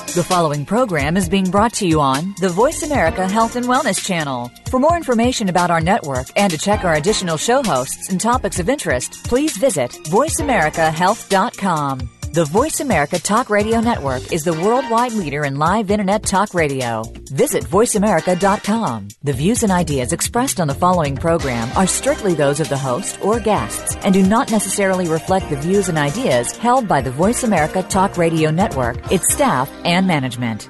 The following program is being brought to you on the Voice America Health and Wellness Channel. For more information about our network and to check our additional show hosts and topics of interest, please visit voiceamericahealth.com. The Voice America Talk Radio Network is the worldwide leader in live Internet talk radio. Visit voiceamerica.com. The views and ideas expressed on the following program are strictly those of the host or guests and do not necessarily reflect the views and ideas held by the Voice America Talk Radio Network, its staff, and management.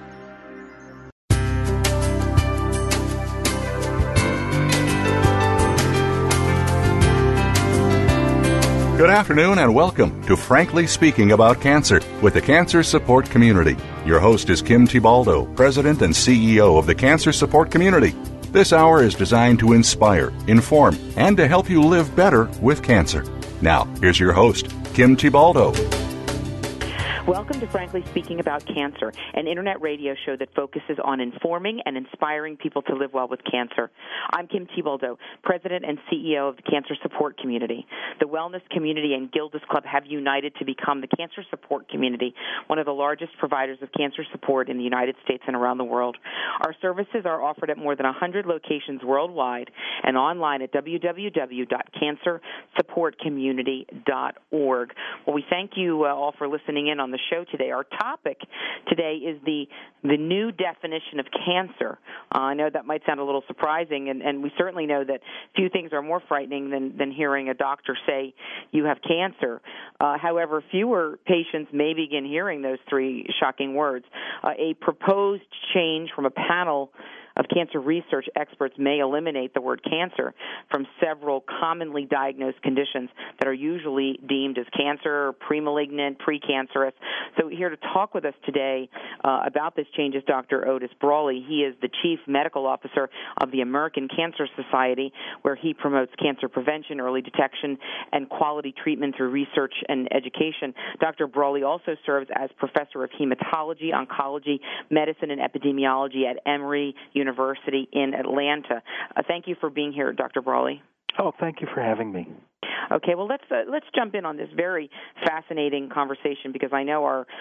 Good afternoon and welcome to Frankly Speaking About Cancer with the Cancer Support Community. Your host is Kim Thiboldeaux, President and CEO of the Cancer Support Community. This hour is designed to inspire, inform, and to help you live better with cancer. Now, here's your host, Kim Thiboldeaux. Welcome to Frankly Speaking About Cancer, an internet radio show that focuses on informing and inspiring people to live well with cancer. I'm Kim Thiboldeaux, President and CEO of the Cancer Support Community. The wellness community and Gilda's Club have united to become the Cancer Support Community, one of the largest providers of cancer support in the United States and around the world. Our services are offered at more than 100 locations worldwide and online at www.cancersupportcommunity.org. Well, we thank you all for listening in on the show today. Our topic today is the new definition of cancer. I know that might sound a little surprising, and we certainly know that few things are more frightening than hearing a doctor say you have cancer. However, fewer patients may begin hearing those three shocking words. A proposed change from a panel of cancer research experts may eliminate the word cancer from several commonly diagnosed conditions that are usually deemed as cancer, pre-malignant, precancerous. So here to talk with us today about this change is Dr. Otis Brawley. He is the Chief Medical Officer of the American Cancer Society, where he promotes cancer prevention, early detection, and quality treatment through research and education. Dr. Brawley also serves as Professor of Hematology, Oncology, Medicine, and Epidemiology at Emory University in Atlanta. Thank you for being here, Dr. Brawley. Oh, thank you for having me. Okay, well, let's jump in on this very fascinating conversation, because I know our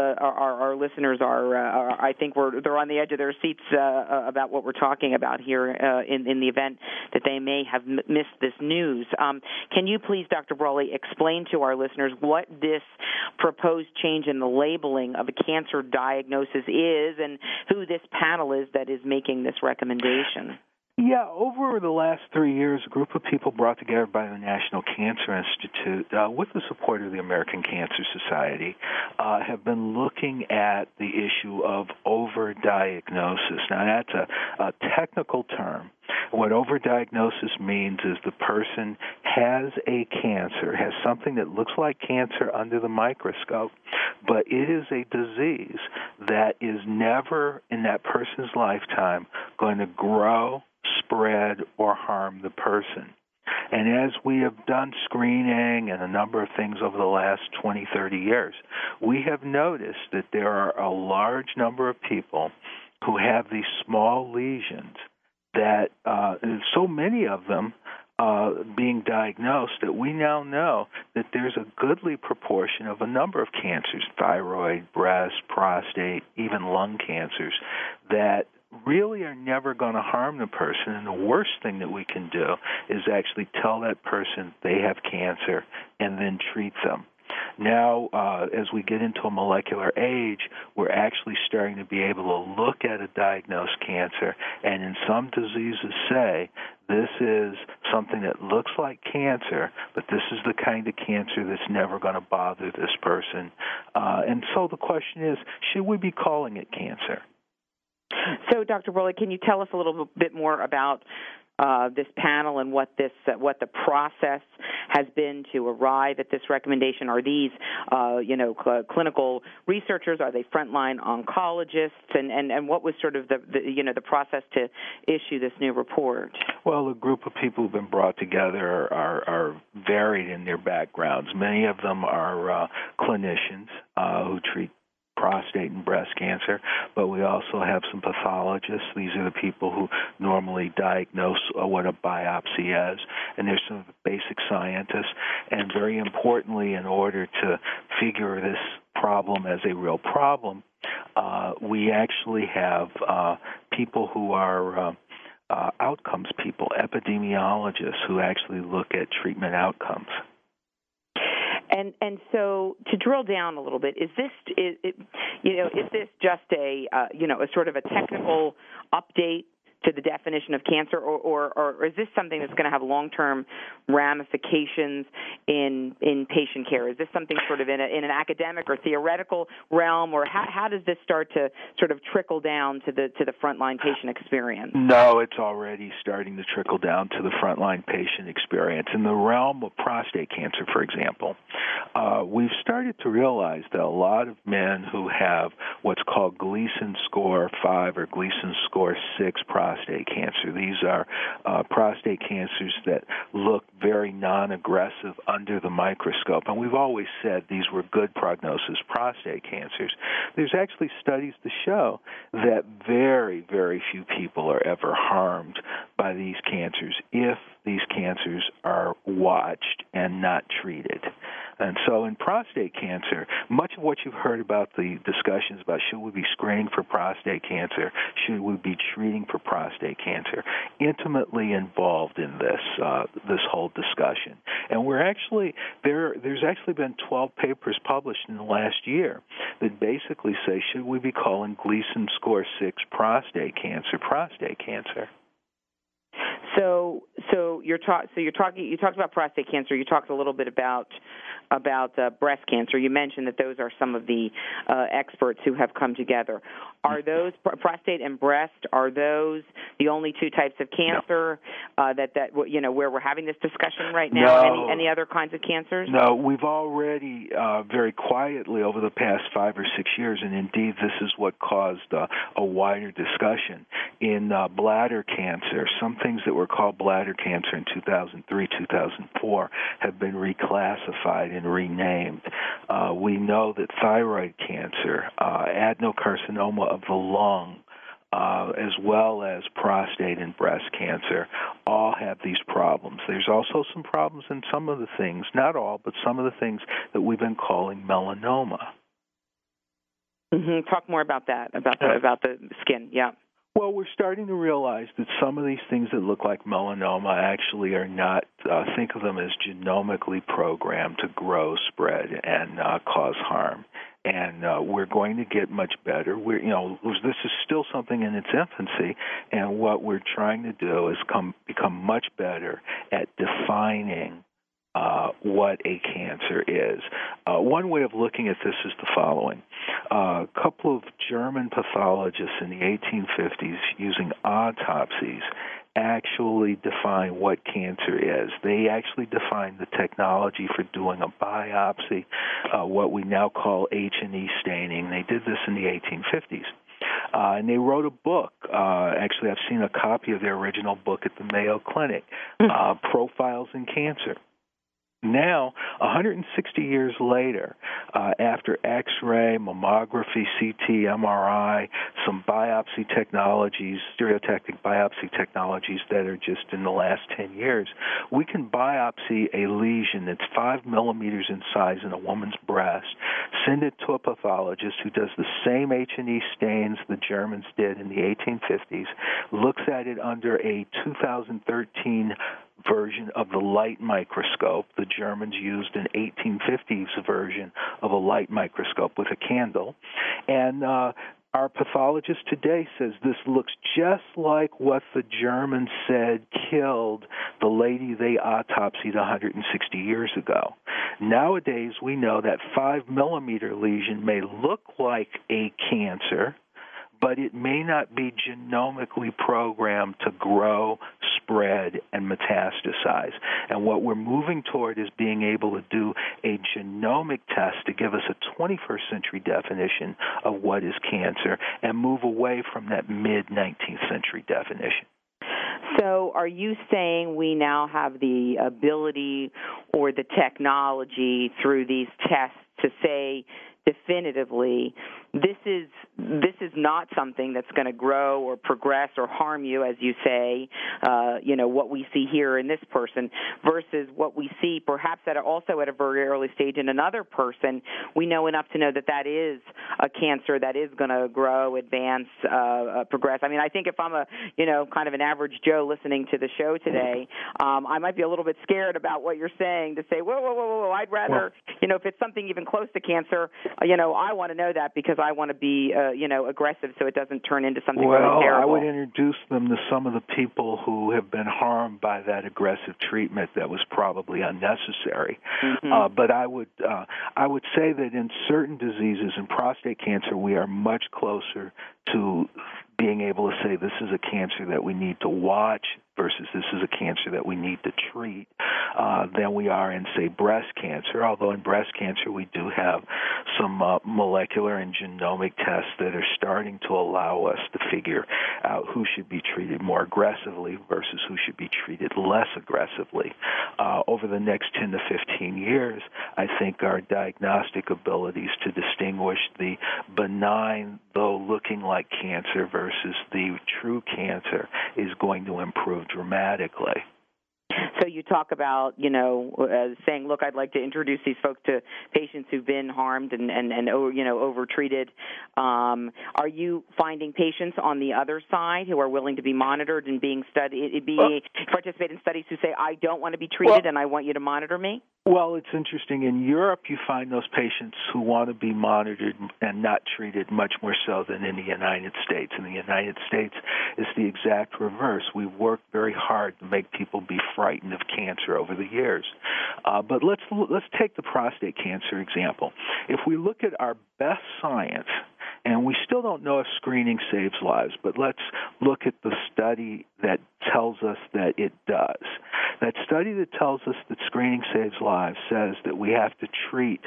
listeners are I think they're on the edge of their seats about what we're talking about here in the event that they may have missed this news. Can you please, Dr. Brawley, explain to our listeners what this proposed change in the labeling of a cancer diagnosis is, and who this panel is that is making this recommendation? Yeah, over the last 3 years, a group of people brought together by the National Cancer Institute with the support of the American Cancer Society have been looking at the issue of overdiagnosis. Now, that's a technical term. What overdiagnosis means is the person has a cancer, has something that looks like cancer under the microscope, but it is a disease that is never in that person's lifetime going to grow, spread, or harm the person. And as we have done screening and a number of things over the last 20, 30 years, we have noticed that there are a large number of people who have these small lesions that so many of them being diagnosed that we now know that there's a goodly proportion of a number of cancers, thyroid, breast, prostate, even lung cancers, that really are never going to harm the person. And the worst thing that we can do is actually tell that person they have cancer and then treat them. Now, as we get into a molecular age, we're actually starting to be able to look at a diagnosed cancer and in some diseases say, this is something that looks like cancer, but this is the kind of cancer that's never going to bother this person. And so the question is, should we be calling it cancer? So, Dr. Brawley, can you tell us a little bit more about this panel and what the process has been to arrive at this recommendation? Are these, clinical researchers? Are they frontline oncologists? And what was sort of the process to issue this new report? Well, the group of people who've been brought together are varied in their backgrounds. Many of them are clinicians who treat prostate and breast cancer, but we also have some pathologists. These are the people who normally diagnose what a biopsy is, and there's some basic scientists. And very importantly, in order to figure this problem as a real problem, We actually have people who are outcomes people, epidemiologists who actually look at treatment outcomes. And so to drill down a little bit, is this just a sort of a technical update to the definition of cancer, or is this something that's going to have long-term ramifications in patient care? Is this something sort of in an academic or theoretical realm, or how does this start to sort of trickle down to the frontline patient experience? No, it's already starting to trickle down to the frontline patient experience. In the realm of prostate cancer, for example, we've started to realize that a lot of men who have what's called Gleason score 5 or Gleason score 6 prostate cancer. These are prostate cancers that look very non-aggressive under the microscope, and we've always said these were good prognosis prostate cancers. There's actually studies to show that very, very few people are ever harmed by these cancers if these cancers are watched and not treated. And so in prostate cancer, much of what you've heard about the discussions about should we be screening for prostate cancer, should we be treating for prostate cancer, intimately involved in this whole discussion. And we're actually, there's actually been 12 papers published in the last year that basically say, should we be calling Gleason score 6 prostate cancer? So you talked about prostate cancer. You talked a little bit about breast cancer. You mentioned that those are some of the experts who have come together. Are those prostate and breast? Are those the only two types of cancer where we're having this discussion right now? No. Any other kinds of cancers? No, we've already very quietly over the past 5 or 6 years, and indeed this is what caused a wider discussion in bladder cancer. Some things that were called bladder cancer in 2003, 2004 have been reclassified and renamed. We know that thyroid cancer, adenocarcinoma of the lung, as well as prostate and breast cancer, all have these problems. There's also some problems in some of the things, not all, but some of the things that we've been calling melanoma. Mm-hmm. Talk more about that, about the skin, yeah. Well, we're starting to realize that some of these things that look like melanoma actually are not, think of them as genomically programmed to grow, spread, and cause harm. And we're going to get much better. This is still something in its infancy, and what we're trying to do is become much better at defining what a cancer is. One way of looking at this is the following. A couple of German pathologists in the 1850s, using autopsies, actually define what cancer is. They actually defined the technology for doing a biopsy, what we now call H&E staining. They did this in the 1850s. And they wrote a book. Actually, I've seen a copy of their original book at the Mayo Clinic, Profiles in Cancer. Now, 160 years later, after X-ray, mammography, CT, MRI, some biopsy technologies, stereotactic biopsy technologies that are just in the last 10 years, we can biopsy a lesion that's 5 millimeters in size in a woman's breast, send it to a pathologist who does the same H&E stains the Germans did in the 1850s, looks at it under a 2013 version of the light microscope. The Germans used an 1850s version of a light microscope with a candle. And our pathologist today says this looks just like what the Germans said killed the lady they autopsied 160 years ago. Nowadays, we know that 5-millimeter lesion may look like a cancer, but it may not be genomically programmed to grow, spread, and metastasize. And what we're moving toward is being able to do a genomic test to give us a 21st century definition of what is cancer and move away from that mid-19th century definition. So are you saying we now have the ability or the technology through these tests to say definitively this is not something that's going to grow or progress or harm you, as you say, what we see here in this person versus what we see perhaps also at a very early stage in another person. We know enough to know that is a cancer that is going to grow, advance, progress. I mean, I think if I'm a, kind of an average Joe listening to the show today, I might be a little bit scared about what you're saying to say, whoa, I'd rather, if it's something even close to cancer, I want to know that because I want to be, aggressive so it doesn't turn into something really terrible. I would introduce them to some of the people who have been harmed by that aggressive treatment that was probably unnecessary. Mm-hmm. But I would say that in certain diseases, in prostate cancer, we are much closer to being able to say this is a cancer that we need to watch versus this is a cancer that we need to treat than we are in, say, breast cancer, although in breast cancer we do have some molecular and genomic tests that are starting to allow us to figure out who should be treated more aggressively versus who should be treated less aggressively. Over the next 10 to 15 years, I think our diagnostic abilities to distinguish the benign, though looking like cancer versus the true cancer is going to improve dramatically. So you talk about, saying, look, I'd like to introduce these folks to patients who've been harmed and overtreated. Are you finding patients on the other side who are willing to be monitored and participate in studies who say, I don't want to be treated and I want you to monitor me? Well, it's interesting. In Europe, you find those patients who want to be monitored and not treated much more so than in the United States. In the United States, it's the exact reverse. We've worked very hard to make people be frightened of cancer over the years. But let's take the prostate cancer example. If we look at our best science, and we still don't know if screening saves lives, but let's look at the study that tells us that it does. That study that tells us that screening saves lives says that we have to treat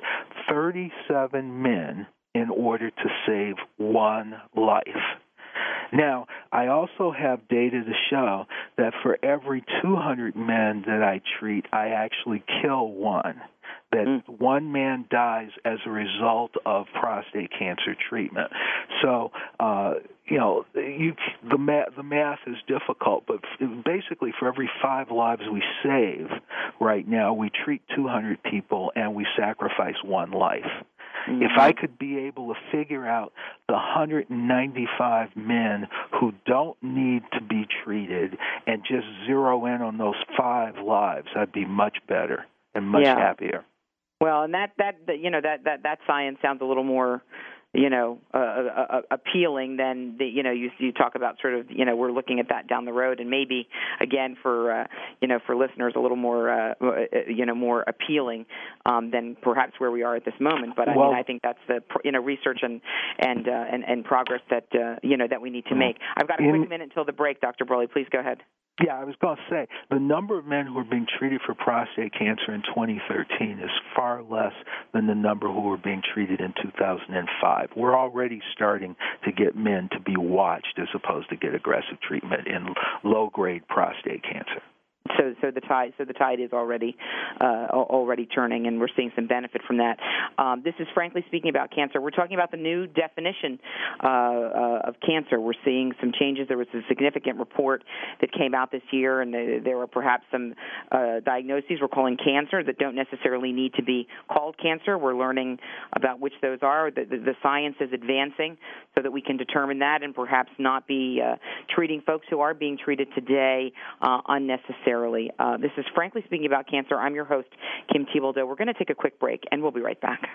37 men in order to save one life. Now, I also have data to show that for every 200 men that I treat, I actually kill one. That one man dies as a result of prostate cancer treatment. So, the math is difficult, but basically for every 5 lives we save right now, we treat 200 people and we sacrifice one life. Mm-hmm. If I could be able to figure out the 195 men who don't need to be treated and just zero in on those 5 lives, I'd be much better and much happier. Well, and that science sounds a little more, appealing than you talk about sort of, we're looking at that down the road, and maybe again for listeners a little more, more appealing than perhaps where we are at this moment. But I think that's the research and progress that that we need to make. I've got a quick minute until the break, Dr. Broley. Please go ahead. Yeah, I was going to say, the number of men who are being treated for prostate cancer in 2013 is far less than the number who were being treated in 2005. We're already starting to get men to be watched as opposed to get aggressive treatment in low-grade prostate cancer. So the tide is already turning, and we're seeing some benefit from that. This is Frankly Speaking About Cancer. We're talking about the new definition of cancer. We're seeing some changes. There was a significant report that came out this year, and there were perhaps some diagnoses we're calling cancer that don't necessarily need to be called cancer. We're learning about which those are. The science is advancing so that we can determine that and perhaps not be treating folks who are being treated today unnecessarily. This is Frankly Speaking About Cancer. I'm your host, Kim Thiboldeaux. We're going to take a quick break, and we'll be right back.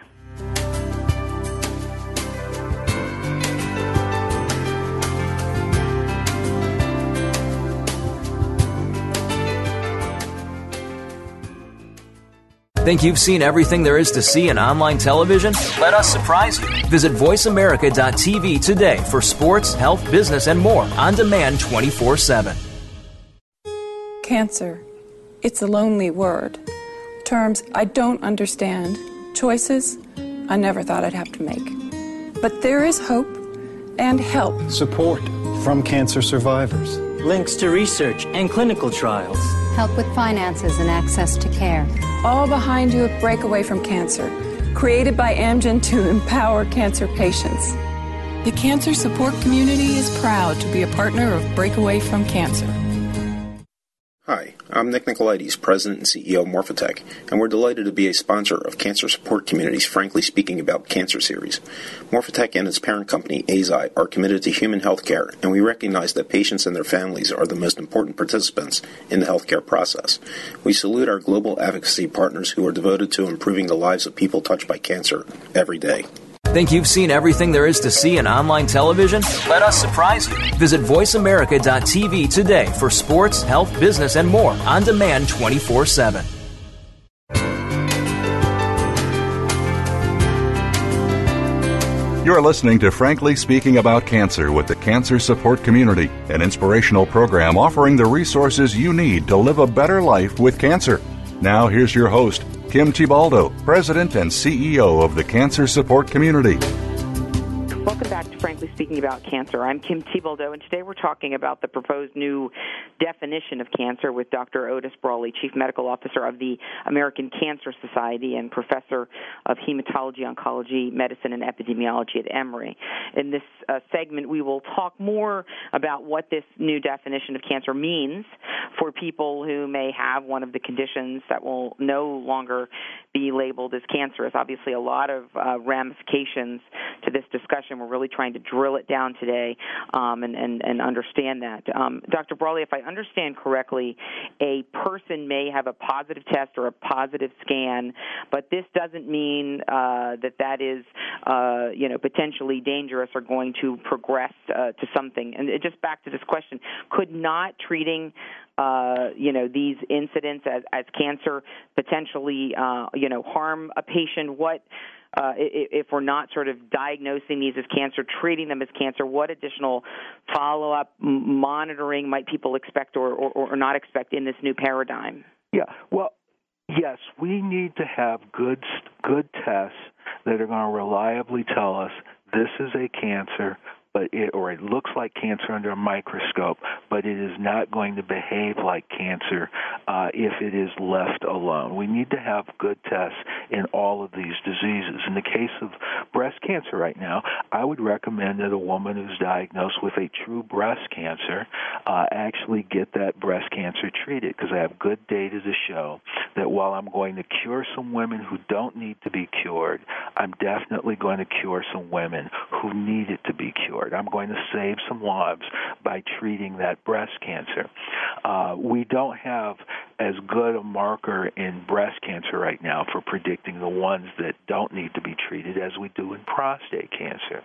Think you've seen everything there is to see in online television? Let us surprise you. Visit voiceamerica.tv today for sports, health, business, and more on demand 24/7. Cancer. It's a lonely word. Terms I don't understand. Choices I never thought I'd have to make. But there is hope and help. Support from cancer survivors. Links to research and clinical trials. Help with finances and access to care. All behind you at Break Away from Cancer. created by Amgen to empower cancer patients. The cancer support community is proud to be a partner of Breakaway from Cancer. Hi, I'm Nick Nicolaides, President and CEO of Morphotek, and we're delighted to be a sponsor of Cancer Support Community's Frankly Speaking About Cancer series. Morphotek and its parent company, Eisai, are committed to human health care, and we recognize that patients and their families are the most important participants in the healthcare process. We salute our global advocacy partners who are devoted to improving the lives of people touched by cancer every day. Think you've seen everything there is to see in online television? Let us surprise you. Visit voiceamerica.tv today for sports, health, business, and more on demand 24/7. You're listening to Frankly Speaking About Cancer with the Cancer Support Community, an inspirational program offering the resources you need to live a better life with cancer. Now here's your host, Kim Thiboldeaux, President and CEO of the Cancer Support Community. Welcome back to Frankly Speaking About Cancer. I'm Kim Thiboldeaux, and today we're talking about the proposed new definition of cancer with Dr. Otis Brawley, Chief Medical Officer of the American Cancer Society and Professor of Hematology, Oncology, Medicine, and Epidemiology at Emory. In this segment, we will talk more about what this new definition of cancer means for people who may have one of the conditions that will no longer be labeled as cancerous. Obviously, a lot of ramifications to this discussion. We're really trying to drill it down today and understand that. Dr. Brawley, if I understand correctly, a person may have a positive test or a positive scan, but this doesn't mean that is potentially dangerous or going to progress to something. And just back to this question, could not treating these incidents as cancer potentially harm a patient? What if we're not sort of diagnosing these as cancer, treating them as cancer, what additional follow-up monitoring might people expect or not expect in this new paradigm? Yeah, well, yes, we need to have good tests that are going to reliably tell us this is a cancer, it looks like cancer under a microscope, but it is not going to behave like cancer if it is left alone. We need to have good tests in all of these diseases. In the case of breast cancer right now, I would recommend that a woman who's diagnosed with a true breast cancer actually get that breast cancer treated, because I have good data to show that while I'm going to cure some women who don't need to be cured, I'm definitely going to cure some women who need it to be cured. I'm going to save some lives by treating that breast cancer. We don't have as good a marker in breast cancer right now for predicting the ones that don't need to be treated as we do in prostate cancer.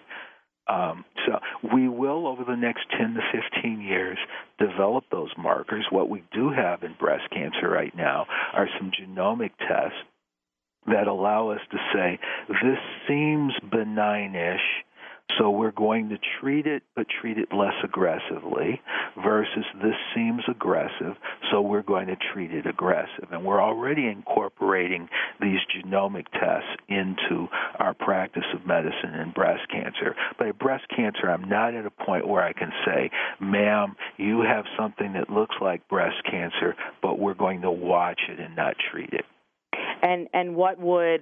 So we will, over the next 10 to 15 years, develop those markers. What we do have in breast cancer right now are some genomic tests that allow us to say, this seems benign-ish, so we're going to treat it, but treat it less aggressively, versus this seems aggressive, so we're going to treat it aggressive. And we're already incorporating these genomic tests into our practice of medicine in breast cancer. But in breast cancer, I'm not at a point where I can say, ma'am, you have something that looks like breast cancer, but we're going to watch it and not treat it. And what would,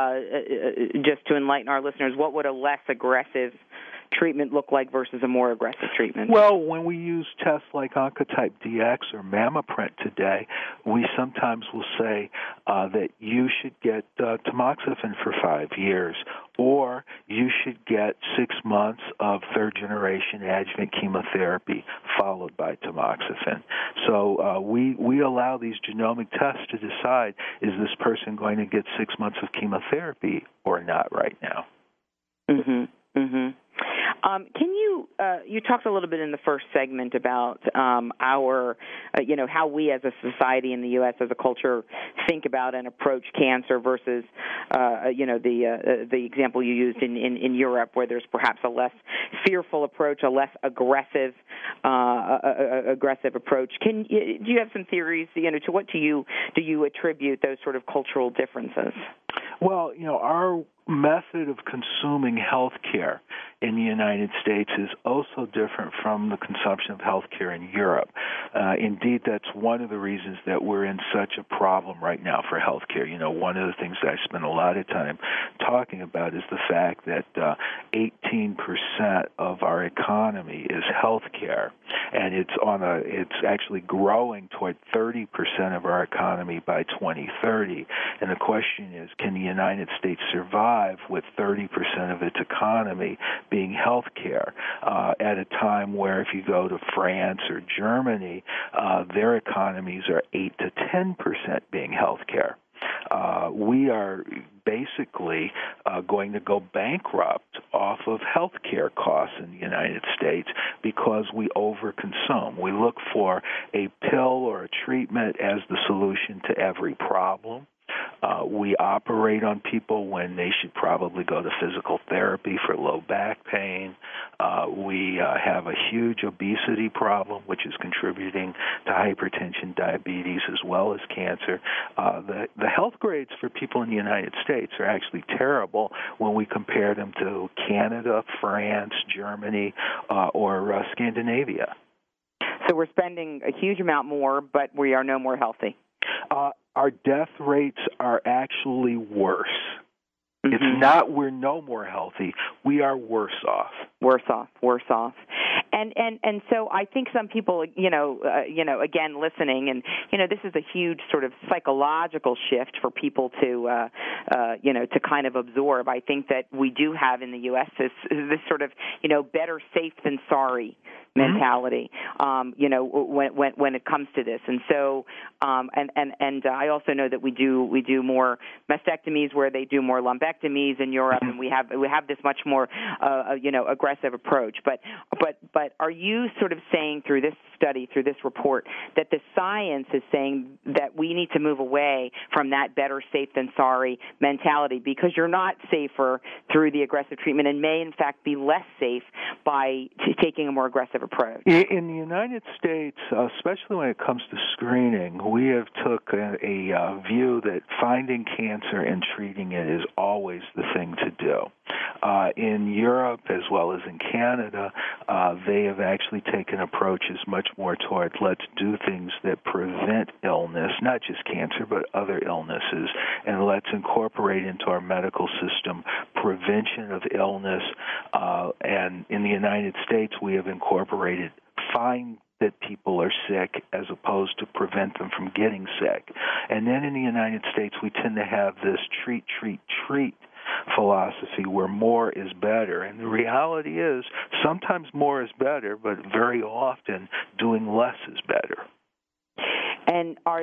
just to enlighten our listeners, what would a less aggressive treatment look like versus a more aggressive treatment? Well, when we use tests like Oncotype DX or MammaPrint today, we sometimes will say that you should get tamoxifen for 5 years, or you should get 6 months of third-generation adjuvant chemotherapy followed by tamoxifen. So we allow these genomic tests to decide, is this person going to get 6 months of chemotherapy or not right now? Mm-hmm. Mm-hmm. Can you talked a little bit in the first segment about our, how we as a society in the U.S. as a culture think about and approach cancer versus, the example you used in Europe, where there's perhaps a less fearful approach, a less aggressive approach. Do you have some theories? To what do you attribute those sort of cultural differences? Well, our method of consuming health care in the United States is also different from the consumption of health care in Europe. Indeed, that's one of the reasons that we're in such a problem right now for health care. You know, one of the things that I spend a lot of time talking about is the fact that 18% of our economy is health care, and it's actually growing toward 30% of our economy by 2030. And the question is, can the United States survive with 30% of its economy being health care at a time where if you go to France or Germany, their economies are 8 to 10% being health care. We are basically going to go bankrupt off of health care costs in the United States because we overconsume. We look for a pill or a treatment as the solution to every problem. We operate on people when they should probably go to physical therapy for low back pain. We have a huge obesity problem, which is contributing to hypertension, diabetes, as well as cancer. The health grades for people in the United States are actually terrible when we compare them to Canada, France, Germany, or Scandinavia. So we're spending a huge amount more, but we are no more healthy. Our death rates are actually worse. Mm-hmm. It's not we're no more healthy. We are worse off. Worse off. And so I think some people, again, listening, and, this is a huge sort of psychological shift for people to kind of absorb. I think that we do have in the U.S. this sort of, better safe than sorry mentality, when it comes to this. And so, and I also know that we do more mastectomies where they do more lumpectomies in Europe, and we have this much more, aggressive approach. But are you sort of saying through this study, through this report, that the science is saying that we need to move away from that better safe than sorry mentality because you're not safer through the aggressive treatment and may, in fact, be less safe by taking a more aggressive approach? In the United States, especially when it comes to screening, we have took a view that finding cancer and treating it is always the thing to do. In Europe, as well as in Canada, they have actually taken approaches much more toward let's do things that prevent illness, not just cancer, but other illnesses, and let's incorporate into our medical system prevention of illness. And in the United States, we have incorporated find that people are sick as opposed to prevent them from getting sick. And then in the United States, we tend to have this treat philosophy where more is better. And the reality is sometimes more is better, but very often doing less is better. And are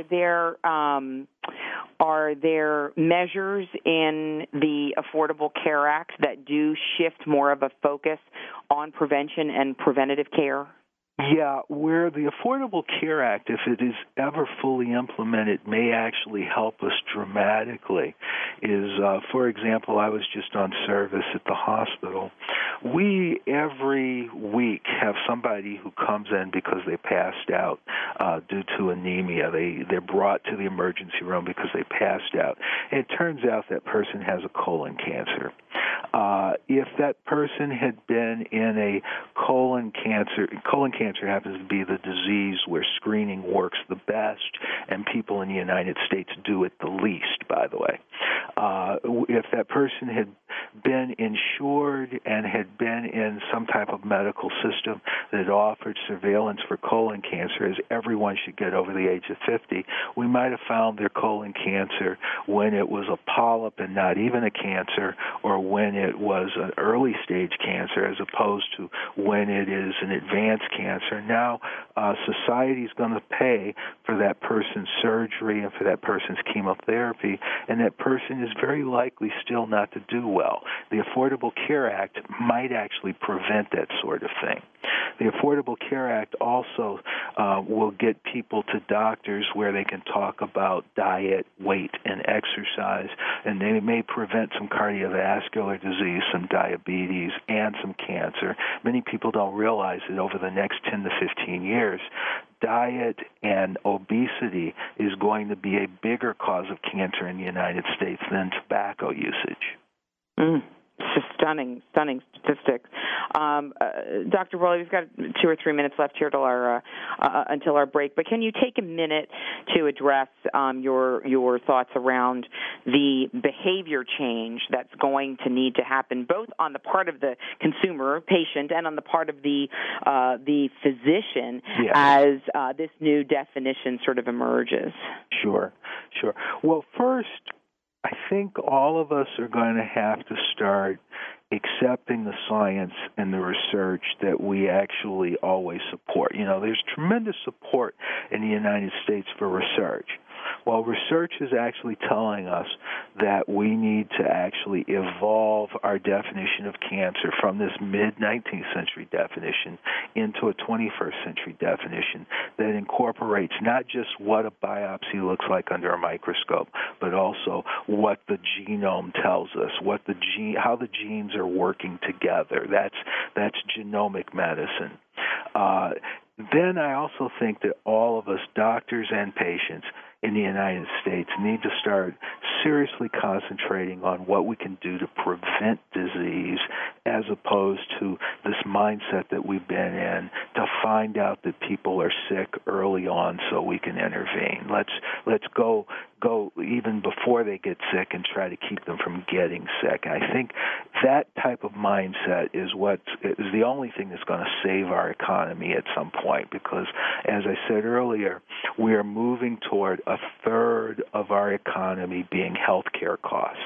there measures in the Affordable Care Act that do shift more of a focus on prevention and preventative care? Yeah, where the Affordable Care Act, if it is ever fully implemented, may actually help us dramatically is, for example, I was just on service at the hospital. We, every week, have somebody who comes in because they passed out due to anemia. They're brought to the emergency room because they passed out. And it turns out that person has a colon cancer. If that person had been in a colon cancer happens to be the disease where screening works the best, and people in the United States do it the least, by the way. If that person had been insured and had been in some type of medical system that offered surveillance for colon cancer, as everyone should get over the age of 50, we might have found their colon cancer when it was a polyp and not even a cancer, or when it was an early stage cancer as opposed to when it is an advanced cancer. Now, society is going to pay for that person's surgery and for that person's chemotherapy, and that person is very likely still not to do well. The Affordable Care Act might actually prevent that sort of thing. The Affordable Care Act also will get people to doctors where they can talk about diet, weight, and exercise, and they may prevent some cardiovascular disease, some diabetes, and some cancer. Many people don't realize that over the next 10 to 15 years, diet and obesity is going to be a bigger cause of cancer in the United States than tobacco usage. It's just stunning statistics. Dr. Brawley, we've got 2 or 3 minutes left here until our break, but can you take a minute to address your thoughts around the behavior change that's going to need to happen, both on the part of the consumer, patient, and on the part of the physician as this new definition sort of emerges? Sure. Well, first, I think all of us are going to have to start accepting the science and the research that we actually always support. There's tremendous support in the United States for research. Well, research is actually telling us that we need to actually evolve our definition of cancer from this mid-19th century definition into a 21st century definition that incorporates not just what a biopsy looks like under a microscope, but also what the genome tells us, how the genes are working together. That's genomic medicine. Then I also think that all of us, doctors and patients in the United States, need to start seriously concentrating on what we can do to prevent disease as opposed to this mindset that we've been in to find out that people are sick early on so we can intervene. Let's go even before they get sick and try to keep them from getting sick. And I think that type of mindset is the only thing that's going to save our economy at some point, because, as I said earlier, we are moving toward a third of our economy being healthcare costs.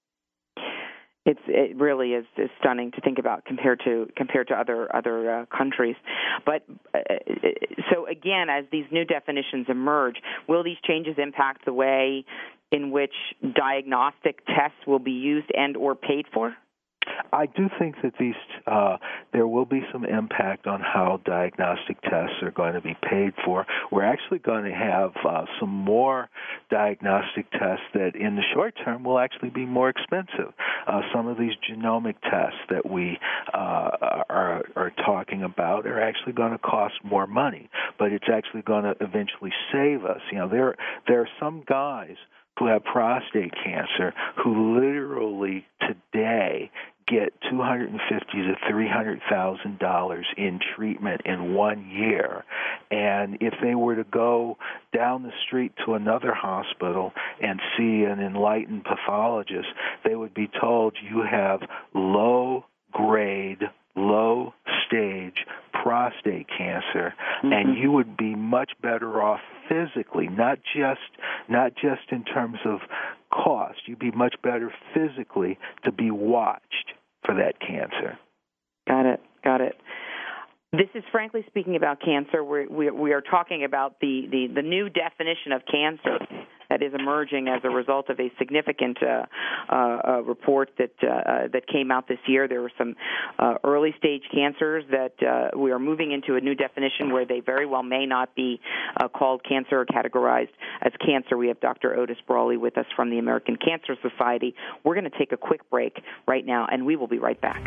It really is stunning to think about compared to other countries. But so again, as these new definitions emerge, will these changes impact the way in which diagnostic tests will be used and or paid for? I do think that there will be some impact on how diagnostic tests are going to be paid for. We're actually going to have some more diagnostic tests that in the short term will actually be more expensive. Some of these genomic tests that we are talking about are actually going to cost more money, but it's actually going to eventually save us. There are some guys who have prostate cancer who literally today get $250,000 to $300,000 in treatment in 1 year. And if they were to go down the street to another hospital and see an enlightened pathologist, they would be told you have low-grade, low-stage prostate cancer, and you would be much better off physically, not just in terms of cost. You'd be much better physically to be watched for that cancer. Got it. This is Frankly Speaking About Cancer. We are talking about the new definition of cancer that is emerging as a result of a significant report that came out this year. There were some early stage cancers that we are moving into a new definition where they very well may not be called cancer or categorized as cancer. We have Dr. Otis Brawley with us from the American Cancer Society. We're going to take a quick break right now, and we will be right back.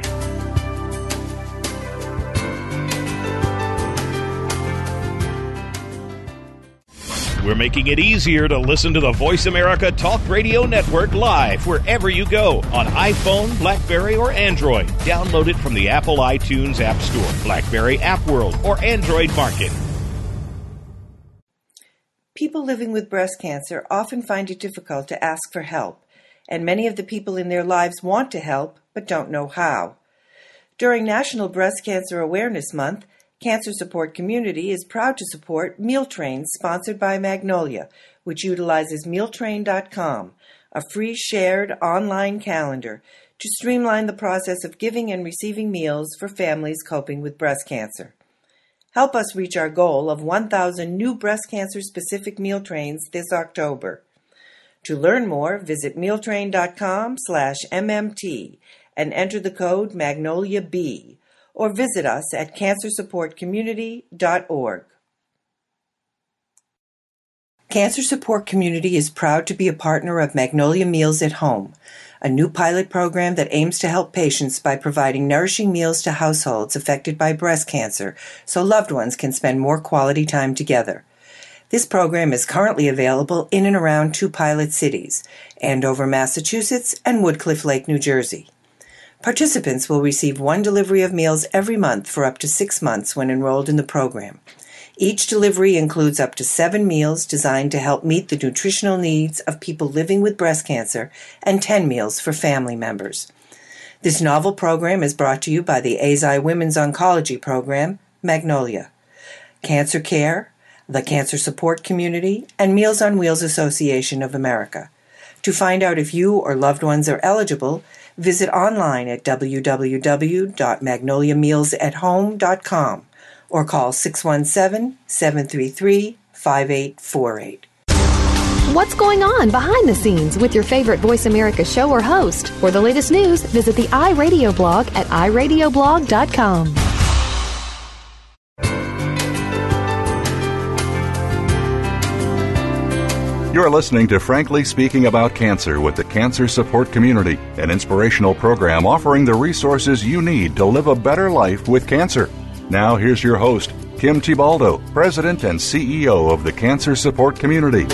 We're making it easier to listen to the Voice America Talk Radio Network live wherever you go on iPhone, BlackBerry, or Android. Download it from the Apple iTunes App Store, BlackBerry App World, or Android Market. People living with breast cancer often find it difficult to ask for help, and many of the people in their lives want to help but don't know how. During National Breast Cancer Awareness Month, Cancer Support Community is proud to support Meal Trains sponsored by Magnolia, which utilizes mealtrain.com, a free shared online calendar to streamline the process of giving and receiving meals for families coping with breast cancer. Help us reach our goal of 1,000 new breast cancer-specific meal trains this October. To learn more, visit mealtrain.com/MMT and enter the code MagnoliaB, or visit us at cancersupportcommunity.org. Cancer Support Community is proud to be a partner of Magnolia Meals at Home, a new pilot program that aims to help patients by providing nourishing meals to households affected by breast cancer so loved ones can spend more quality time together. This program is currently available in and around 2 pilot cities, Andover, Massachusetts, and Woodcliff Lake, New Jersey. Participants will receive one delivery of meals every month for up to 6 months when enrolled in the program. Each delivery includes up to 7 meals designed to help meet the nutritional needs of people living with breast cancer and 10 meals for family members. This novel program is brought to you by the AZI Women's Oncology Program, Magnolia, Cancer Care, the Cancer Support Community, and Meals on Wheels Association of America. To find out if you or loved ones are eligible, visit online at www.magnoliamealsathome.com or call 617-733-5848. What's going on behind the scenes with your favorite Voice America show or host? For the latest news, visit the iRadio blog at iradioblog.com. You're listening to Frankly Speaking About Cancer with the Cancer Support Community, an inspirational program offering the resources you need to live a better life with cancer. Now here's your host, Kim Thiboldeaux, President and CEO of the Cancer Support Community.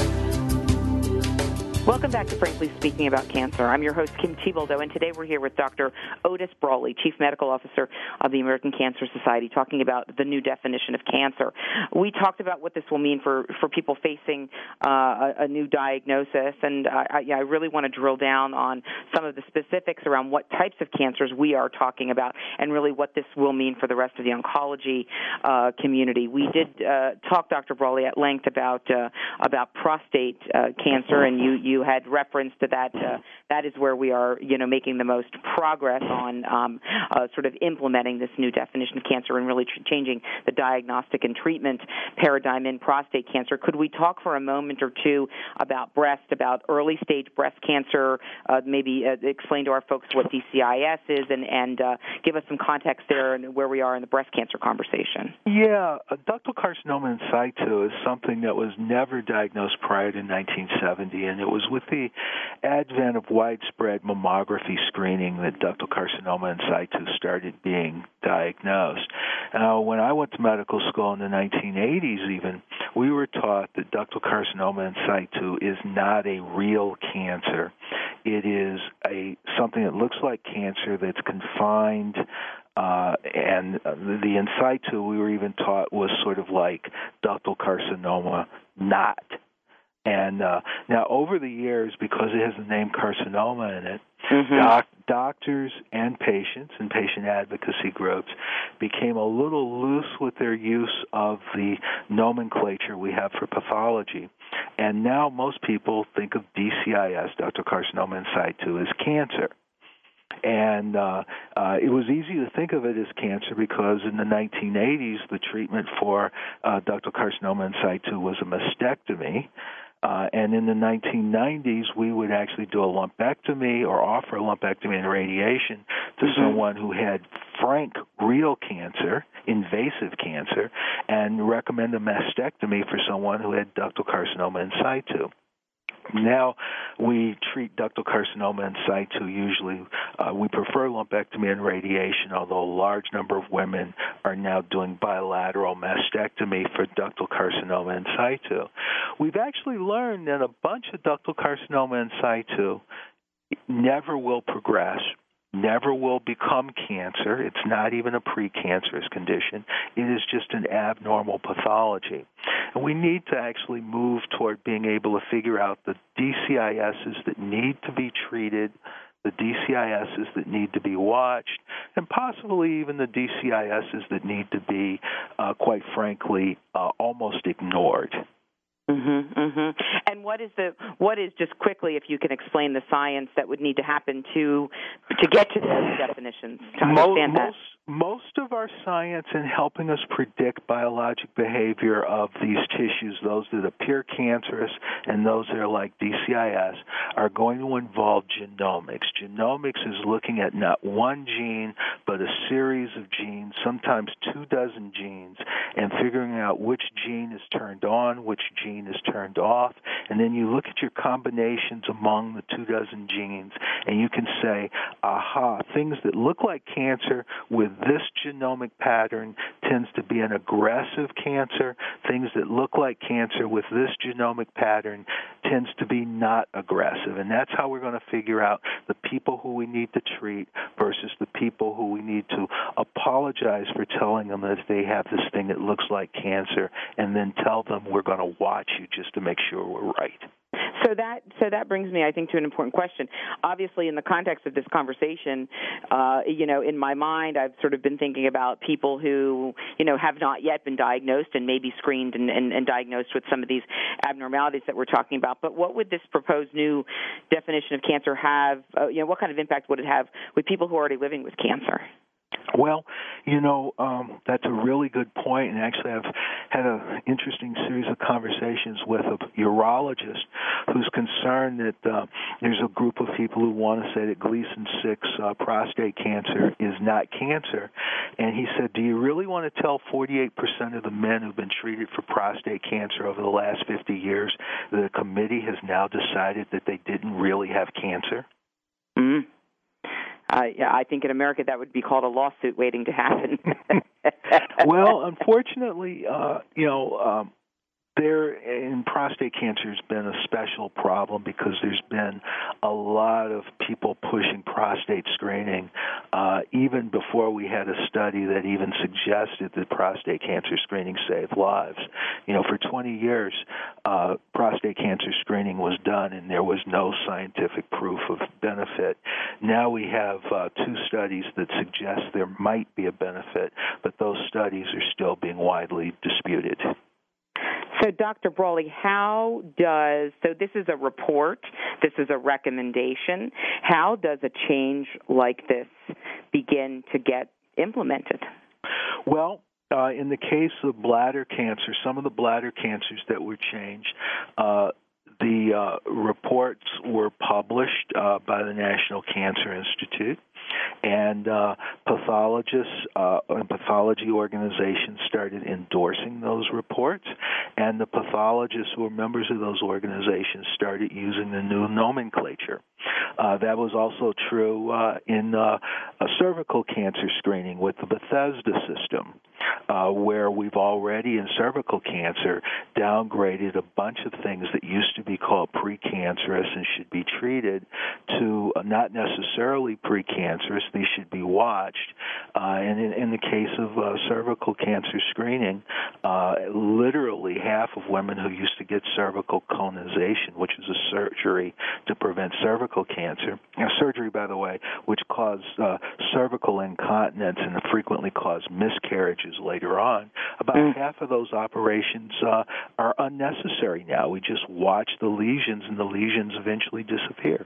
Welcome back to Frankly Speaking About Cancer. I'm your host, Kim Thiboldeaux, and today we're here with Dr. Otis Brawley, Chief Medical Officer of the American Cancer Society, talking about the new definition of cancer. We talked about what this will mean for people facing a new diagnosis, and I really want to drill down on some of the specifics around what types of cancers we are talking about and really what this will mean for the rest of the oncology community. We did talk, Dr. Brawley, at length about prostate cancer, and you had reference to that. That is where we are, making the most progress on sort of implementing this new definition of cancer and really changing the diagnostic and treatment paradigm in prostate cancer. Could we talk for a moment or two about early-stage breast cancer, maybe explain to our folks what DCIS is and give us some context there and where we are in the breast cancer conversation? Yeah, ductal carcinoma in situ is something that was never diagnosed prior to 1970, and it was with the advent of widespread mammography screening that ductal carcinoma in situ started being diagnosed. Now, when I went to medical school in the 1980s even, we were taught that ductal carcinoma in situ is not a real cancer. It is something that looks like cancer that's confined, and the in situ we were even taught was sort of like ductal carcinoma not. And now, over the years, because it has the name carcinoma in it, doctors and patients and patient advocacy groups became a little loose with their use of the nomenclature we have for pathology. And now most people think of DCIS, ductal carcinoma in situ, as cancer. And it was easy to think of it as cancer because in the 1980s, the treatment for ductal carcinoma in situ was a mastectomy. And in the 1990s, we would actually do a lumpectomy or offer a lumpectomy and radiation to someone who had frank, real cancer, invasive cancer, and recommend a mastectomy for someone who had ductal carcinoma in situ. Now we treat ductal carcinoma in situ usually. We prefer lumpectomy and radiation, although a large number of women are now doing bilateral mastectomy for ductal carcinoma in situ. We've actually learned that a bunch of ductal carcinoma in situ never will progress, never will become cancer. It's not even a precancerous condition. It is just an abnormal pathology. And we need to actually move toward being able to figure out the DCISs that need to be treated, the DCISs that need to be watched, and possibly even the DCISs that need to be, quite frankly, almost ignored. And what is just quickly, if you can explain the science that would need to happen to get to those definitions, to understand that? Most of our science in helping us predict biologic behavior of these tissues, those that appear cancerous and those that are like DCIS, are going to involve genomics. Genomics is looking at not one gene, but a series of genes, sometimes 24 genes, and figuring out which gene is turned on, which gene is turned off, and then you look at your combinations among the 24 genes, and you can say, aha, things that look like cancer with this genomic pattern tends to be an aggressive cancer. Things that look like cancer with this genomic pattern tends to be not aggressive. And that's how we're going to figure out the people who we need to treat versus the people who we need to apologize for telling them that they have this thing that looks like cancer, and then tell them we're going to watch you just to make sure we're right. So that brings me, I think, to an important question. Obviously, in the context of this conversation, in my mind, I've sort of been thinking about people who, have not yet been diagnosed and may be screened and diagnosed with some of these abnormalities that we're talking about. But what would this proposed new definition of cancer have? What kind of impact would it have with people who are already living with cancer? Well, that's a really good point, and actually I've had an interesting series of conversations with a urologist who's concerned that there's a group of people who want to say that Gleason 6 prostate cancer is not cancer, and he said, do you really want to tell 48% of the men who've been treated for prostate cancer over the last 50 years that a committee has now decided that they didn't really have cancer? Mm-hmm. I think in America that would be called a lawsuit waiting to happen. Well, unfortunately, there in prostate cancer has been a special problem because there's been a lot of people pushing prostate screening even before we had a study that even suggested that prostate cancer screening saved lives. For 20 years, prostate cancer screening was done, and there was no scientific proof of benefit. Now we have 2 studies that suggest there might be a benefit, but those studies are still being widely disputed. So, Dr. Brawley, so this is a report, this is a recommendation. How does a change like this begin to get implemented? Well, in the case of bladder cancer, some of the bladder cancers that were changed, the reports were published by the National Cancer Institute, and pathologists and pathology organizations started endorsing those reports, and the pathologists who were members of those organizations started using the new nomenclature. That was also true in cervical cancer screening with the Bethesda system, where we've already in cervical cancer downgraded a bunch of things that used to be called precancerous and should be treated to not necessarily precancerous. They should be watched. And in the case of cervical cancer screening, literally half of women who used to get cervical conization, which is a surgery to prevent cervical cancer, surgery, by the way, which caused cervical incontinence and frequently caused miscarriages later on, about half of those operations are unnecessary now. We just watch the lesions, and the lesions eventually disappear.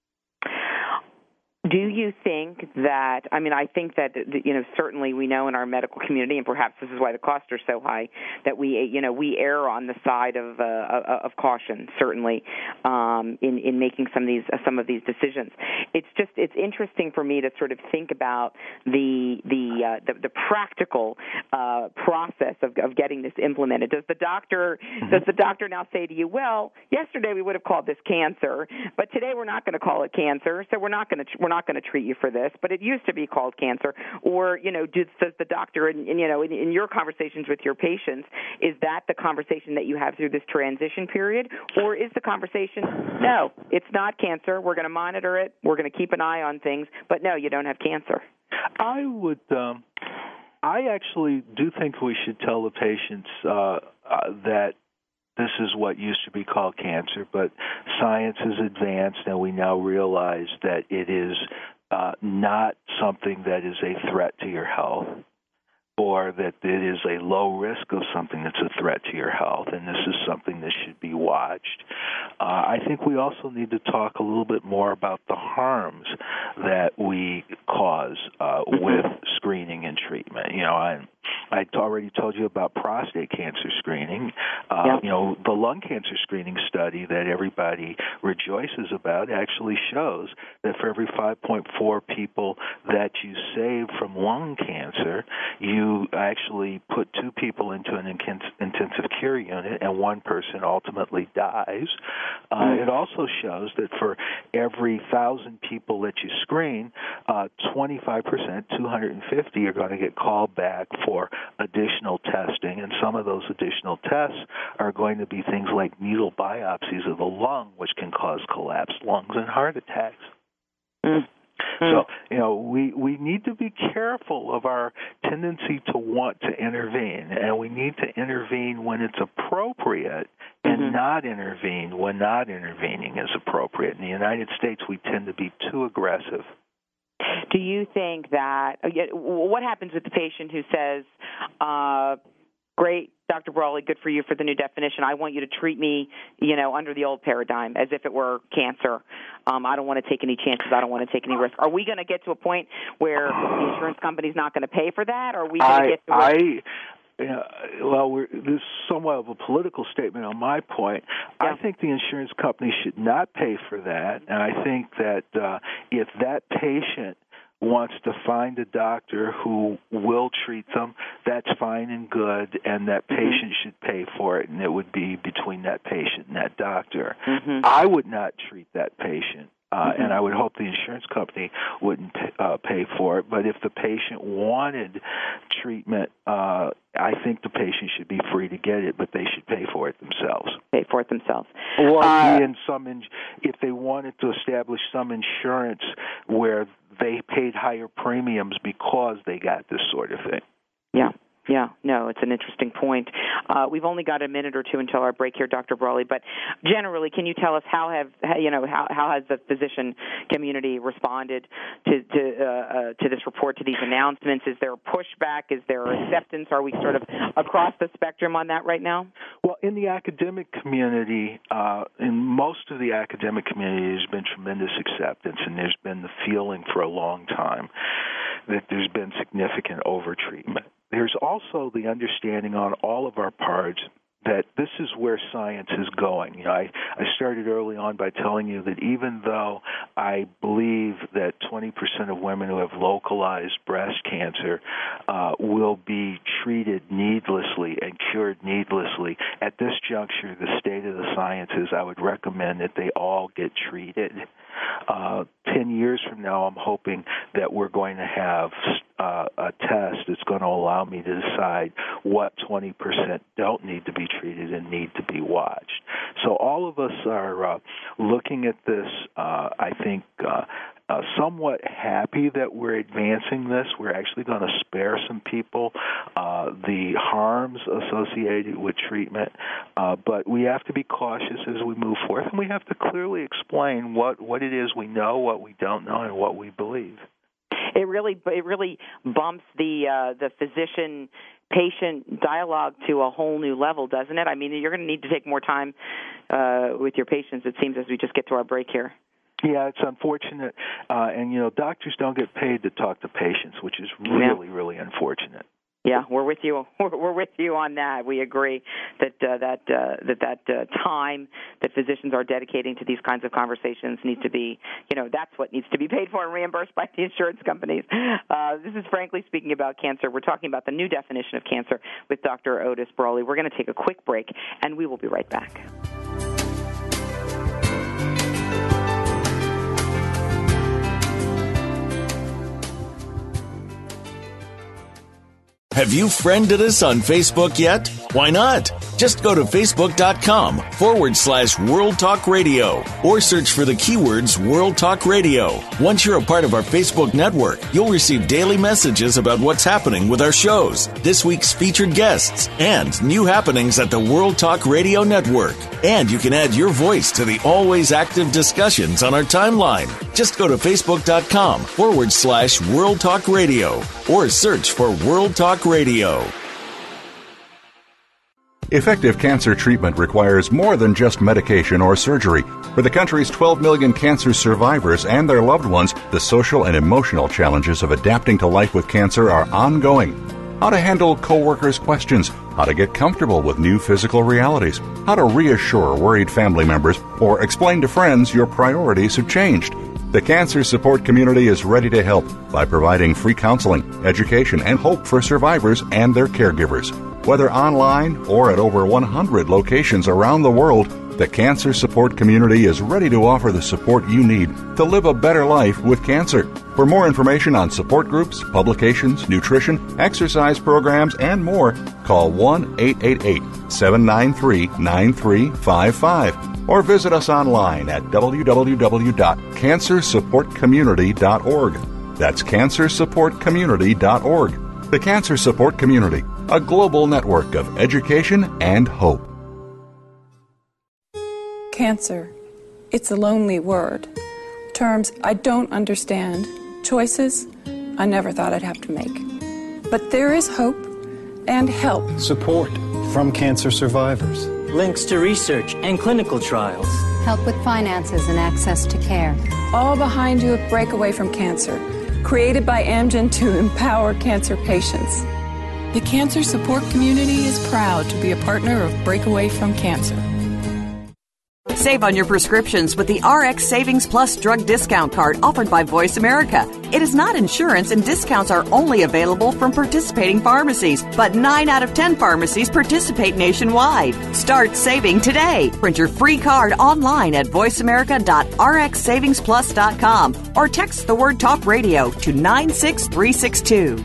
Do you think that, I think that, certainly we know in our medical community, and perhaps this is why the costs are so high, that we err on the side of caution, certainly, in making some of these decisions. It's interesting for me to sort of think about the practical process of getting this implemented. Does the doctor now say to you, well, yesterday we would have called this cancer, but today we're not going to call it cancer, so we're not going to treat you for this, but it used to be called cancer? Or, does the doctor, in your conversations with your patients, is that the conversation that you have through this transition period? Or is the conversation, no, it's not cancer, we're going to monitor it, we're going to keep an eye on things, but no, you don't have cancer? I actually do think we should tell the patients that this is what used to be called cancer, but science has advanced, and we now realize that it is not something that is a threat to your health, or that it is a low risk of something that's a threat to your health, and this is something that should be watched. I think we also need to talk a little bit more about the harms that we cause with screening and treatment. I already told you about prostate cancer screening. The lung cancer screening study that everybody rejoices about actually shows that for every 5.4 people that you save from lung cancer, you actually put 2 people into an intensive care unit and 1 person ultimately dies. It also shows that for every 1,000 people that you screen, 25%, 250, are going to get called back for additional testing, and some of those additional tests are going to be things like needle biopsies of the lung, which can cause collapsed lungs and heart attacks. So, we need to be careful of our tendency to want to intervene, and we need to intervene when it's appropriate and not intervene when not intervening is appropriate. In the United States, we tend to be too aggressive. Do you think that what happens with the patient who says, great, Dr. Brawley, good for you for the new definition. I want you to treat me, under the old paradigm as if it were cancer. I don't want to take any chances. I don't want to take any risk. Are we going to get to a point where the insurance company's not going to pay for that? Or are we going to get to this is somewhat of a political statement on my point. I think the insurance company should not pay for that, and I think that if that patient wants to find a doctor who will treat them, that's fine and good, and that patient should pay for it, and it would be between that patient and that doctor. I would not treat that patient. And I would hope the insurance company wouldn't pay for it. But if the patient wanted treatment, I think the patient should be free to get it, but they should pay for it themselves. Or if they wanted to establish some insurance where they paid higher premiums because they got this sort of thing. Yeah, no, it's an interesting point. We've only got a minute or two until our break here, Dr. Brawley. But generally, can you tell us how has the physician community responded to this report, to these announcements? Is there pushback? Is there acceptance? Are we sort of across the spectrum on that right now? Well, in the academic community, in most of the academic community, there's been tremendous acceptance, and there's been the feeling for a long time that there's been significant overtreatment. There's also the understanding on all of our parts that this is where science is going. I started early on by telling you that even though I believe that 20% of women who have localized breast cancer will be treated needlessly and cured needlessly, at this juncture, the state of the science is I would recommend that they all get treated. 10 years from now, I'm hoping that we're going to have a test that's going to allow me to decide what 20% don't need to be treated and need to be watched. So all of us are looking at this, I think, somewhat happy that we're advancing this. We're actually going to spare some people the harms associated with treatment, but we have to be cautious as we move forth, and we have to clearly explain what it is we know, what we don't know, and what we believe. It really bumps the physician-patient dialogue to a whole new level, doesn't it? I mean, you're going to need to take more time with your patients, it seems, as we just get to our break here. Yeah, it's unfortunate. And, doctors don't get paid to talk to patients, which is really, really unfortunate. Yeah, we're with you. We're with you on that. We agree that time that physicians are dedicating to these kinds of conversations needs to be, that's what needs to be paid for and reimbursed by the insurance companies. This is Frankly Speaking About Cancer. We're talking about the new definition of cancer with Dr. Otis Brawley. We're going to take a quick break, and we will be right back. Have you friended us on Facebook yet? Why not? Just go to facebook.com/World Talk Radio or search for the keywords World Talk Radio. Once you're a part of our Facebook network, you'll receive daily messages about what's happening with our shows, this week's featured guests, and new happenings at the World Talk Radio Network. And you can add your voice to the always active discussions on our timeline. Just go to facebook.com/World Talk Radio or search for World Talk Radio. Effective cancer treatment requires more than just medication or surgery. For the country's 12 million cancer survivors and their loved ones, the social and emotional challenges of adapting to life with cancer are ongoing. how to handle coworkers' questions, how to get comfortable with new physical realities, how to reassure worried family members, or explain to friends your priorities have changed. The Cancer Support Community is ready to help by providing free counseling, education, and hope for survivors and their caregivers. Whether online or at over 100 locations around the world, the Cancer Support Community is ready to offer the support you need to live a better life with cancer. For more information on support groups, publications, nutrition, exercise programs, and more, call 1-888-793-9355 or visit us online at www.cancersupportcommunity.org. That's cancersupportcommunity.org. The Cancer Support Community, a global network of education and hope. Cancer. It's a lonely word. Terms I don't understand. Choices I never thought I'd have to make. But there is hope and help. Support from cancer survivors. Links to research and clinical trials. Help with finances and access to care. All behind you at Breakaway from Cancer. Created by Amgen to empower cancer patients. The Cancer Support Community is proud to be a partner of Breakaway from Cancer. Save on your prescriptions with the RX Savings Plus drug discount card offered by Voice America. It is not insurance, and discounts are only available from participating pharmacies, but 9 out of 10 pharmacies participate nationwide. Start saving today. Print your free card online at voiceamerica.rxsavingsplus.com or text the word Talk Radio to 96362.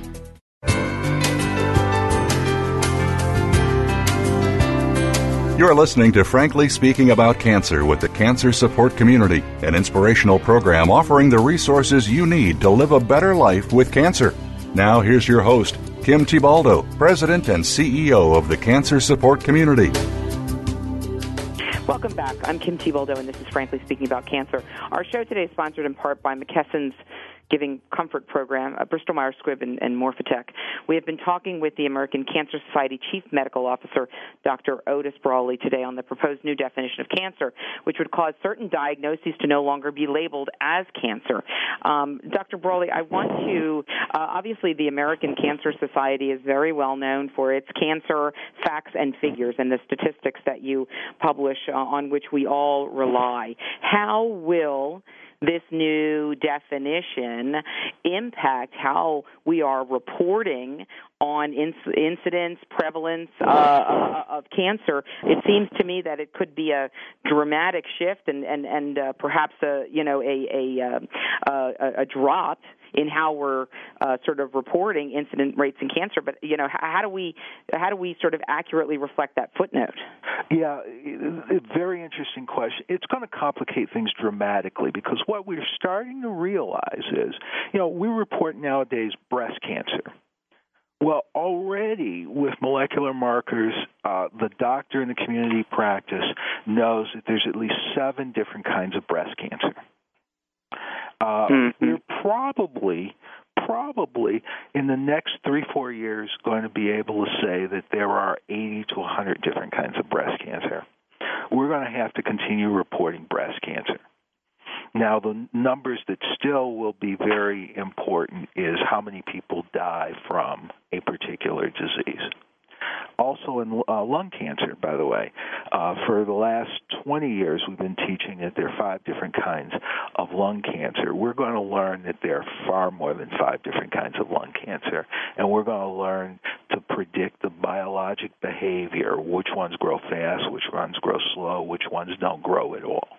You're listening to Frankly Speaking About Cancer with the Cancer Support Community, an inspirational program offering the resources you need to live a better life with cancer. Now here's your host, Kim Thiboldeaux, President and CEO of the Cancer Support Community. Welcome back. I'm Kim Thiboldeaux, and this is Frankly Speaking About Cancer. Our show today is sponsored in part by McKesson's Giving Comfort Program, Bristol Myers Squibb, and Morphatec. We have been talking with the American Cancer Society Chief Medical Officer, Dr. Otis Brawley, today on the proposed new definition of cancer, which would cause certain diagnoses to no longer be labeled as cancer. Dr. Brawley, I want to, obviously the American Cancer Society is very well known for its cancer facts and figures and the statistics that you publish on which we all rely. How will this new definition impact how we are reporting on incidence, prevalence of cancer? It seems to me that it could be a dramatic shift and perhaps a drop in how we're sort of reporting incident rates in cancer. But how do we sort of accurately reflect that footnote? Yeah, very interesting question. It's going to complicate things dramatically because what we're starting to realize is, we report nowadays breast cancer. Well, already with molecular markers, the doctor in the community practice knows that there's at least 7 different kinds of breast cancer. We're probably in the next 3-4 years going to be able to say that there are 80 to 100 different kinds of breast cancer. We're going to have to continue reporting breast cancer. Now, the numbers that still will be very important is how many people die from a particular disease. Also in lung cancer, by the way, for the last 20 years we've been teaching that there are 5 different kinds of lung cancer. We're going to learn that there are far more than 5 different kinds of lung cancer, and we're going to learn to predict the biologic behavior, which ones grow fast, which ones grow slow, which ones don't grow at all.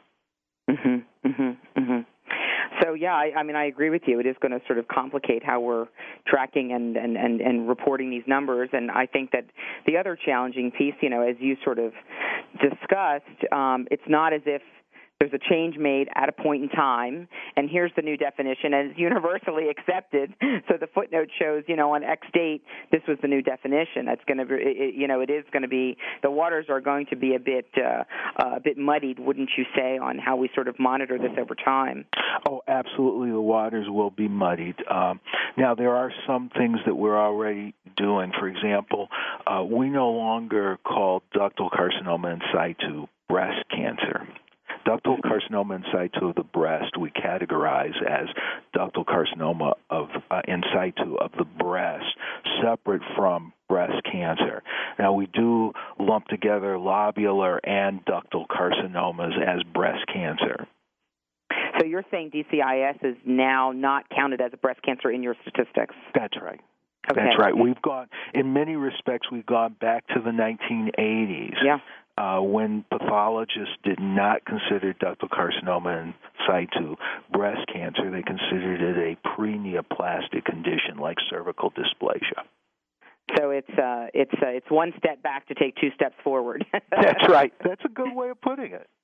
So, yeah, I agree with you. It is going to sort of complicate how we're tracking and reporting these numbers. And I think that the other challenging piece, as you sort of discussed, it's not as if there's a change made at a point in time, and here's the new definition, and it's universally accepted. So the footnote shows, on X date, this was the new definition. That's going to be, it is going to be, the waters are going to be a bit muddied, wouldn't you say, on how we sort of monitor this over time? Oh, absolutely, the waters will be muddied. Now, there are some things that we're already doing. For example, we no longer call ductal carcinoma in situ breast cancer. Ductal carcinoma in situ of the breast we categorize as ductal carcinoma in situ of the breast, separate from breast cancer. Now, we do lump together lobular and ductal carcinomas as breast cancer. So you're saying DCIS is now not counted as a breast cancer in your statistics? That's right. Okay. That's right. In many respects, we've gone back to the 1980s. Yeah. When pathologists did not consider ductal carcinoma in situ breast cancer, they considered it a preneoplastic condition like cervical dysplasia. So it's one step back to take two steps forward. That's right. That's a good way of putting it.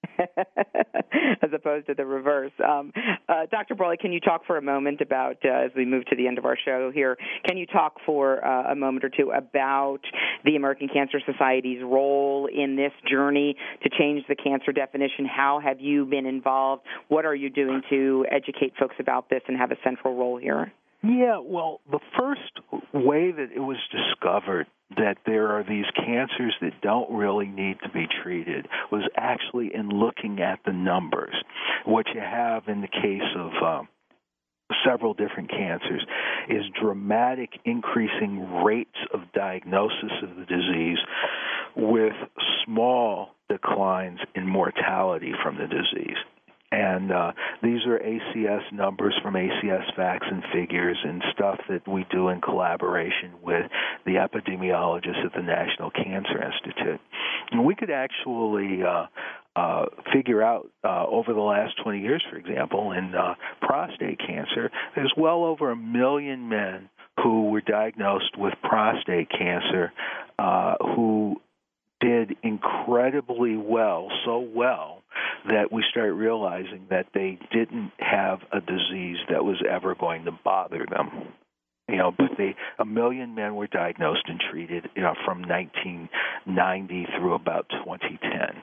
As opposed to the reverse. Dr. Brawley, can you talk for a moment about, as we move to the end of our show here, can you talk for a moment or two about the American Cancer Society's role in this journey to change the cancer definition? How have you been involved? What are you doing to educate folks about this and have a central role here? Yeah, well, the first way that it was discovered that there are these cancers that don't really need to be treated was actually in looking at the numbers. What you have in the case of several different cancers is dramatic increasing rates of diagnosis of the disease with small declines in mortality from the disease. And these are ACS numbers from ACS facts and figures and stuff that we do in collaboration with the epidemiologists at the National Cancer Institute. And we could actually figure out over the last 20 years, for example, in prostate cancer, there's well over 1 million men who were diagnosed with prostate cancer who did incredibly well, so well that we started realizing that they didn't have a disease that was ever going to bother them. But 1 million men were diagnosed and treated, from 1990 through about 2010.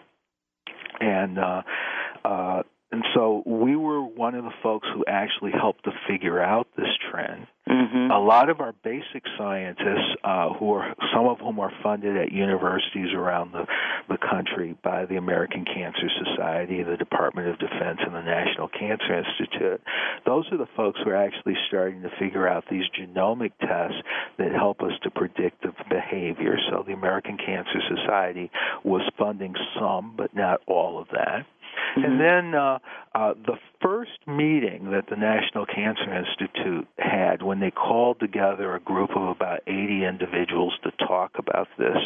And so we were one of the folks who actually helped to figure out this trend. Mm-hmm. A lot of our basic scientists, some of whom are funded at universities around the country by the American Cancer Society, the Department of Defense, and the National Cancer Institute, those are the folks who are actually starting to figure out these genomic tests that help us to predict the behavior. So the American Cancer Society was funding some, but not all of that. Mm-hmm. And then the first meeting that the National Cancer Institute had, when they called together a group of about 80 individuals to talk about this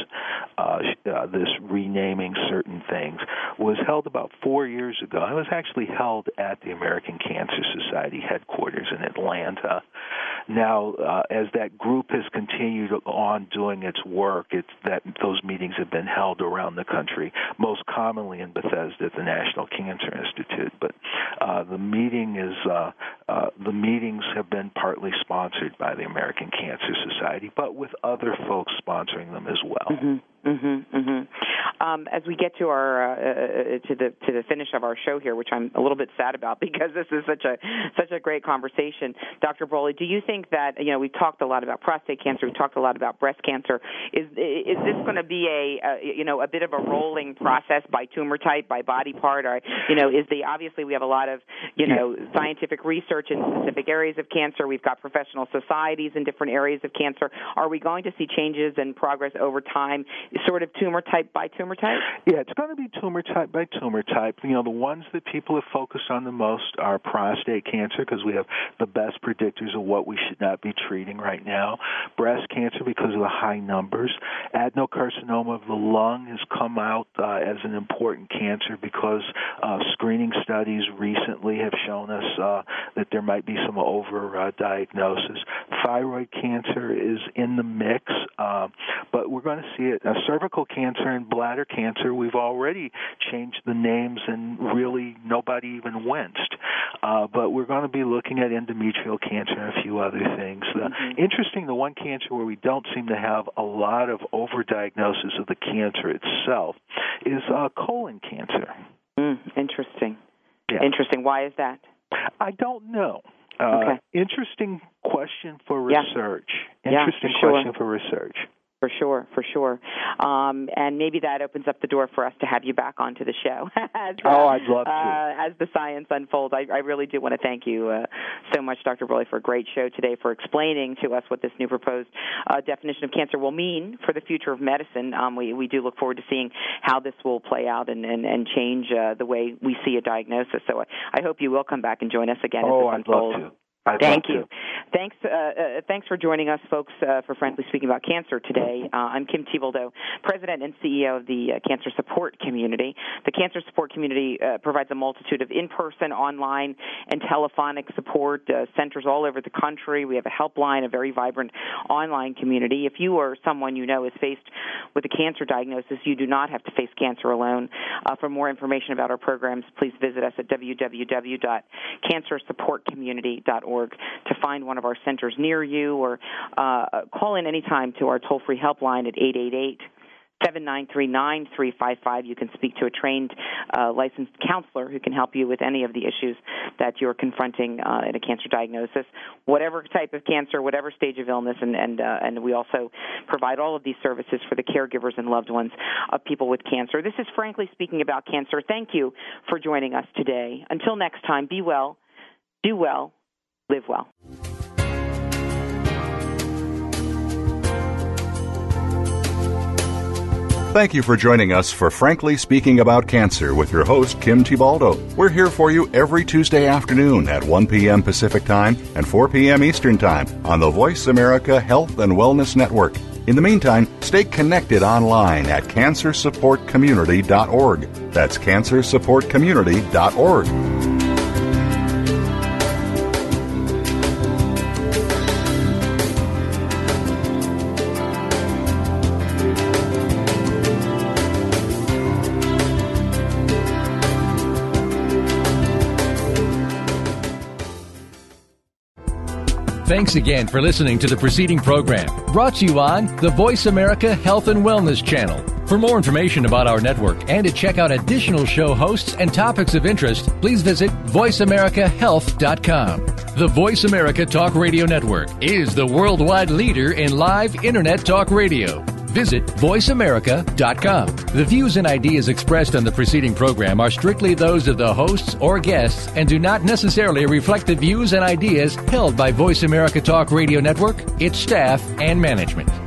renaming certain things, was held about 4 years ago. It was actually held at the American Cancer Society headquarters in Atlanta. Now, as that group has continued on doing its work, those meetings have been held around the country, most commonly in Bethesda at the National Cancer Institute. But the meetings have been partly sponsored by the American Cancer Society, but with other folks sponsoring them as well. Mm-hmm. Mm-hmm, mm-hmm. As we get to our to the finish of our show here, which I'm a little bit sad about because this is such a great conversation, Dr. Brawley, do you think that we've talked a lot about prostate cancer, we've talked a lot about breast cancer? Is this going to be a bit of a rolling process by tumor type, by body part, or obviously we have a lot of scientific research in specific areas of cancer. We've got professional societies in different areas of cancer. Are we going to see changes and progress over time? Sort of tumor type by tumor type? Yeah, it's going to be tumor type by tumor type. The ones that people have focused on the most are prostate cancer, because we have the best predictors of what we should not be treating right now. Breast cancer, because of the high numbers. Adenocarcinoma of the lung has come out as an important cancer because screening studies recently have shown us that there might be some over-diagnosis. Thyroid cancer is in the mix, but we're going to see it. Cervical cancer and bladder cancer, we've already changed the names and really nobody even winced. But we're going to be looking at endometrial cancer and a few other things. Interesting, the one cancer where we don't seem to have a lot of overdiagnosis of the cancer itself is colon cancer. Interesting. Yeah. Interesting. Why is that? I don't know. Okay. Interesting question for research. Question for research. For sure. And maybe that opens up the door for us to have you back onto the show. I'd love to. As the science unfolds, I really do want to thank you so much, Dr. Broley, for a great show today, for explaining to us what this new proposed definition of cancer will mean for the future of medicine. We do look forward to seeing how this will play out and change the way we see a diagnosis. So I hope you will come back and join us again as this unfolds. Love to. Thank you. Thanks for joining us, folks, for Frankly Speaking About Cancer today. I'm Kim Thiboldeaux, President and CEO of the Cancer Support Community. The Cancer Support Community provides a multitude of in-person, online, and telephonic support centers all over the country. We have a helpline, a very vibrant online community. If you or someone you know is faced with a cancer diagnosis, you do not have to face cancer alone. For more information about our programs, please visit us at www.cancersupportcommunity.org to find one of our centers near you, or call in anytime to our toll-free helpline at 888-793-9355. You can speak to a trained licensed counselor who can help you with any of the issues that you're confronting in a cancer diagnosis, whatever type of cancer, whatever stage of illness, and we also provide all of these services for the caregivers and loved ones of people with cancer. This is Frankly Speaking About Cancer. Thank you for joining us today. Until next time, be well, do well, live well. Thank you for joining us for Frankly Speaking About Cancer with your host, Kim Thiboldeaux. We're here for you every Tuesday afternoon at 1 p.m. Pacific Time and 4 p.m. Eastern Time on the Voice America Health and Wellness Network. In the meantime, stay connected online at cancersupportcommunity.org. That's cancersupportcommunity.org. Thanks again for listening to the preceding program, brought to you on the Voice America Health and Wellness Channel. For more information about our network and to check out additional show hosts and topics of interest, please visit voiceamericahealth.com. The Voice America Talk Radio Network is the worldwide leader in live Internet talk radio. Visit voiceamerica.com. The views and ideas expressed on the preceding program are strictly those of the hosts or guests and do not necessarily reflect the views and ideas held by Voice America Talk Radio Network, its staff, and management.